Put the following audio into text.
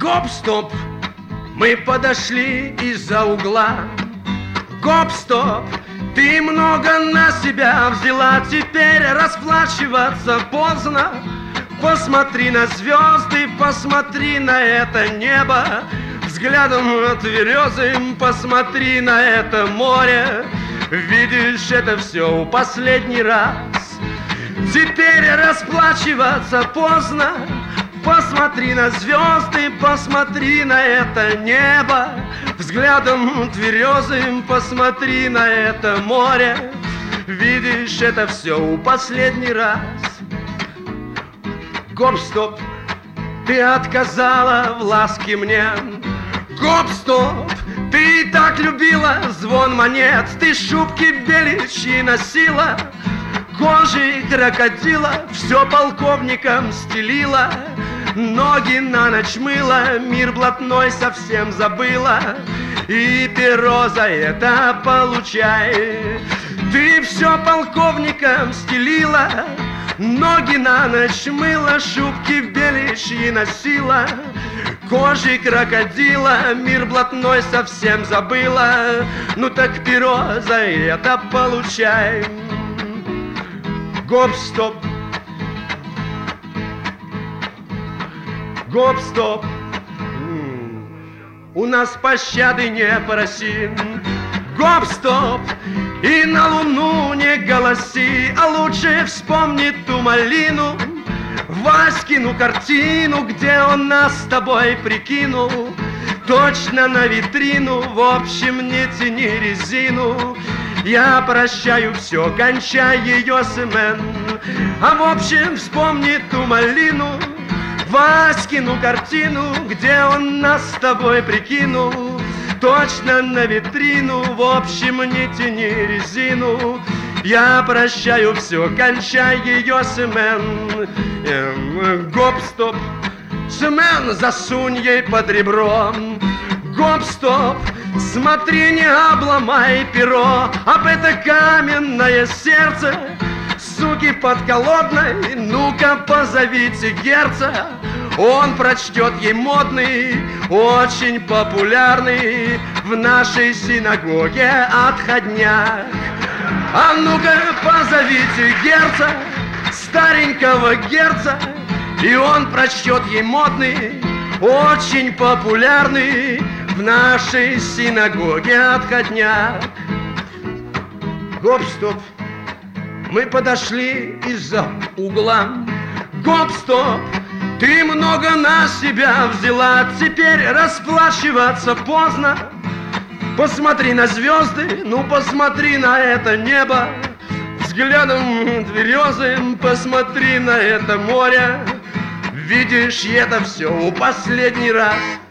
Гоп-стоп, мы подошли из-за угла. Гоп-стоп, ты много на себя взяла, теперь расплачиваться поздно. Посмотри на звезды, посмотри на это небо, взглядом тверезым посмотри на это море. Видишь, это все в последний раз. Теперь расплачиваться поздно. Посмотри на звезды, посмотри на это небо, взглядом тверезым посмотри на это море. Видишь, это все в последний раз. Гоп-стоп, ты отказала в ласке мне. Гоп-стоп, ты так любила звон монет, ты шубки беличьи носила, кожи крокодила все полковникам стелила, ноги на ночь мыла, мир блатной совсем забыла, и перо за это получай. Ты все полковникам стелила, ноги на ночь мыла, шубки беличьи носила, кожи крокодила, мир блатной совсем забыла. Ну так перо за это получай. Гоп-стоп, гоп-стоп, у нас пощады не проси. Гоп-стоп, и на луну не голоси, а лучше вспомни ту малину, Васькину картину, где он нас с тобой прикинул. Точно на витрину, в общем, не тяни резину. Я прощаю все, кончай ее смен. А в общем, вспомни ту малину, Васькину картину, где он нас с тобой прикинул. Точно на витрину, в общем, не тяни резину. Я прощаю все, кончай ее смен. Гоп-стоп, смен засунь ей под ребро. Гоп-стоп, смотри, не обломай перо, об это каменное сердце суки подколодной. Ну-ка позовите герца, он прочтет ей модный, очень популярный в нашей синагоге отходняк. А ну-ка позовите герца, старенького герца, и он прочтет ей модный, очень популярный в нашей синагоге отходняк. Гоп-стоп, мы подошли из-за угла. Гоп-стоп, ты много на себя взяла, теперь расплачиваться поздно. Посмотри на звезды, ну посмотри на это небо, взглядом тверезым посмотри на это море. Видишь, это все в последний раз.